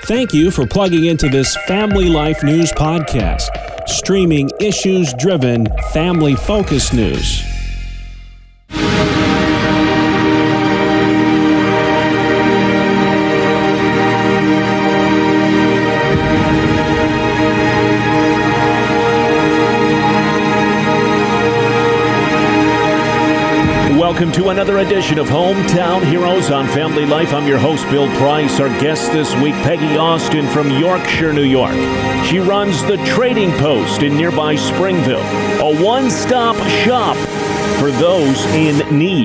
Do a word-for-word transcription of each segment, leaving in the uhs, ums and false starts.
Thank you for plugging into this Family Life News podcast, streaming issues-driven, family-focused news. Welcome to another edition of Hometown Heroes on Family Life. I'm your host, Bill Price. Our guest this week, Peggy Austin from Yorkshire, New York. She runs the Trading Post in nearby Springville, a one-stop shop for those in need.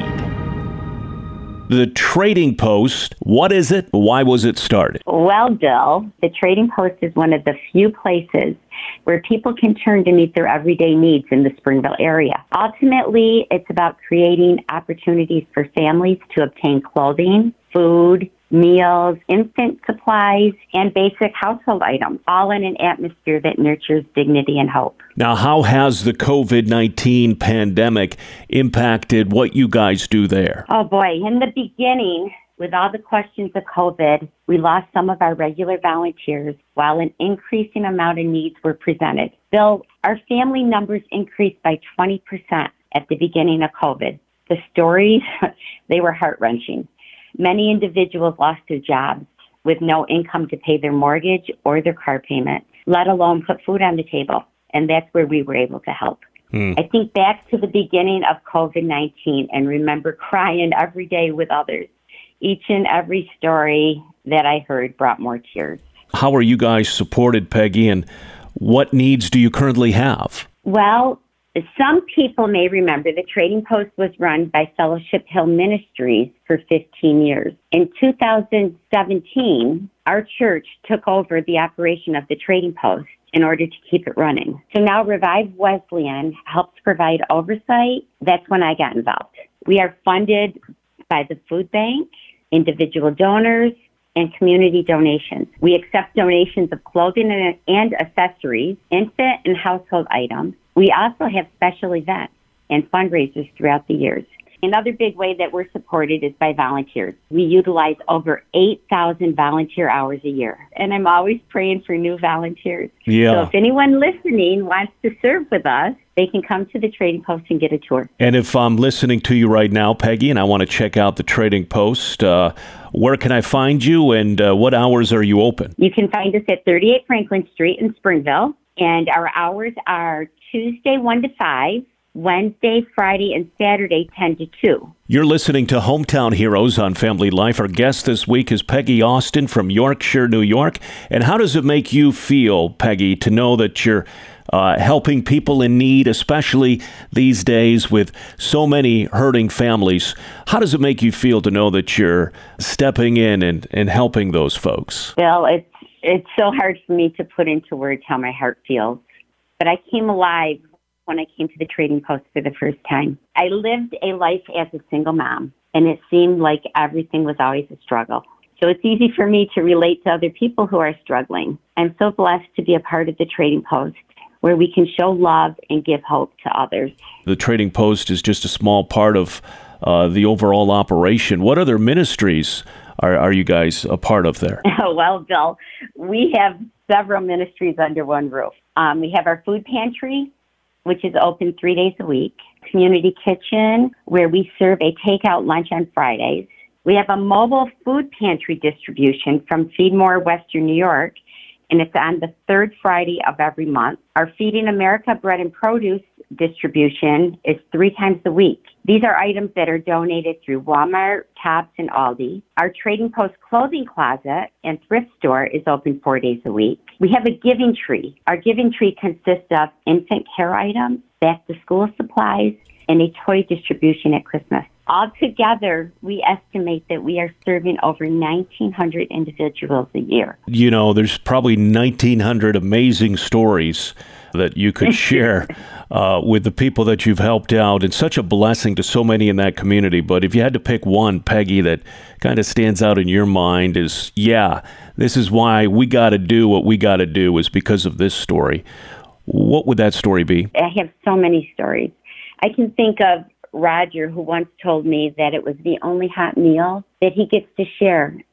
The Trading Post, what is it? Why was it started? Well, Bill, the Trading Post is one of the few places where people can turn to meet their everyday needs in the Springville area. Ultimately, it's about creating opportunities for families to obtain clothing, food, meals, infant supplies, and basic household items, all in an atmosphere that nurtures dignity and hope. Now, how has the covid nineteen pandemic impacted what you guys do there? Oh, boy. In the beginning, with all the questions of COVID, we lost some of our regular volunteers while an increasing amount of needs were presented. Bill, our family numbers increased by twenty percent at the beginning of COVID. The stories, they were heart-wrenching. Many individuals lost their jobs with no income to pay their mortgage or their car payment, let alone put food on the table. And that's where we were able to help. Hmm. I think back to the beginning of covid nineteen and remember crying every day with others. Each and every story that I heard brought more tears. How are you guys supported, Peggy, and what needs do you currently have? Well, some people may remember the Trading Post was run by Fellowship Hill Ministries for fifteen years. In two thousand seventeen, our church took over the operation of the Trading Post in order to keep it running. So now Revive Wesleyan helps provide oversight. That's when I got involved. We are funded by the food bank, individual donors, and community donations. We accept donations of clothing and, and accessories, infant and household items. We also have special events and fundraisers throughout the years. Another big way that we're supported is by volunteers. We utilize over eight thousand volunteer hours a year, and I'm always praying for new volunteers. Yeah. So if anyone listening wants to serve with us, they can come to the Trading Post and get a tour. And if I'm listening to you right now, Peggy, and I want to check out the Trading Post, uh, where can I find you and uh, what hours are you open? You can find us at thirty-eight Franklin Street in Springville, and our hours are Tuesday one to five, Wednesday, Friday, and Saturday ten to two. You're listening to Hometown Heroes on Family Life. Our guest this week is Peggy Austin from Yorkshire, New York. And how does it make you feel, Peggy, to know that you're uh, helping people in need, especially these days with so many hurting families? How does it make you feel to know that you're stepping in and, and helping those folks? Well, it's, it's so hard for me to put into words how my heart feels. But I came alive when I came to the Trading Post for the first time. I lived a life as a single mom, and it seemed like everything was always a struggle. So it's easy for me to relate to other people who are struggling. I'm so blessed to be a part of the Trading Post, where we can show love and give hope to others. The Trading Post is just a small part of uh, the overall operation. What other ministries are, are you guys a part of there? Oh, well, Bill, we have several ministries under one roof. Um, we have our food pantry, which is open three days a week. Community kitchen, where we serve a takeout lunch on Fridays. We have a mobile food pantry distribution from Feedmore, Western New York, and it's on the third Friday of every month. Our Feeding America bread and produce distribution is three times a week. These are items that are donated through Walmart, Tops, and Aldi. Our Trading Post clothing closet and thrift store is open four days a week. We have a giving tree. Our giving tree consists of infant care items, back-to-school supplies, and a toy distribution at Christmas. Altogether, we estimate that we are serving over nineteen hundred individuals a year. You know, there's probably nineteen hundred amazing stories that you could share uh, with the people that you've helped out, and such a blessing to so many in that community. But if you had to pick one, Peggy, that kind of stands out in your mind is, yeah, this is why we got to do what we got to do, is because of this story. What would that story be? I have so many stories. I can think of Roger, who once told me that it was the only hot meal that he gets to share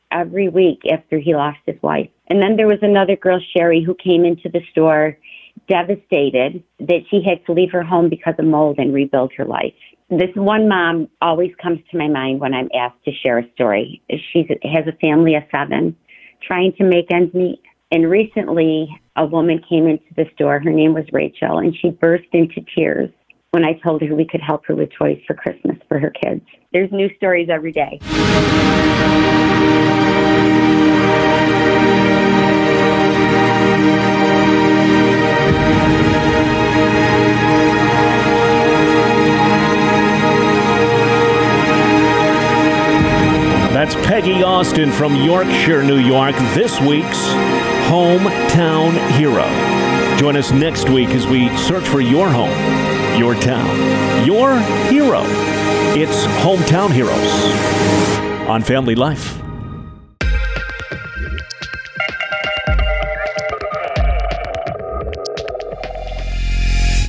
every week after he lost his wife. And then there was another girl, Sherry, who came into the store devastated that she had to leave her home because of mold and rebuild her life. This one mom always comes to my mind when I'm asked to share a story. She has a family of seven, trying to make ends meet. And recently, a woman came into the store. Her name was Rachel, and she burst into tears when I told her we could help her with toys for Christmas for her kids. There's new stories every day. That's Peggy Austin from Yorkshire, New York, this week's Hometown Hero. Join us next week as we search for your home, your town, your hero. It's Hometown Heroes on Family Life.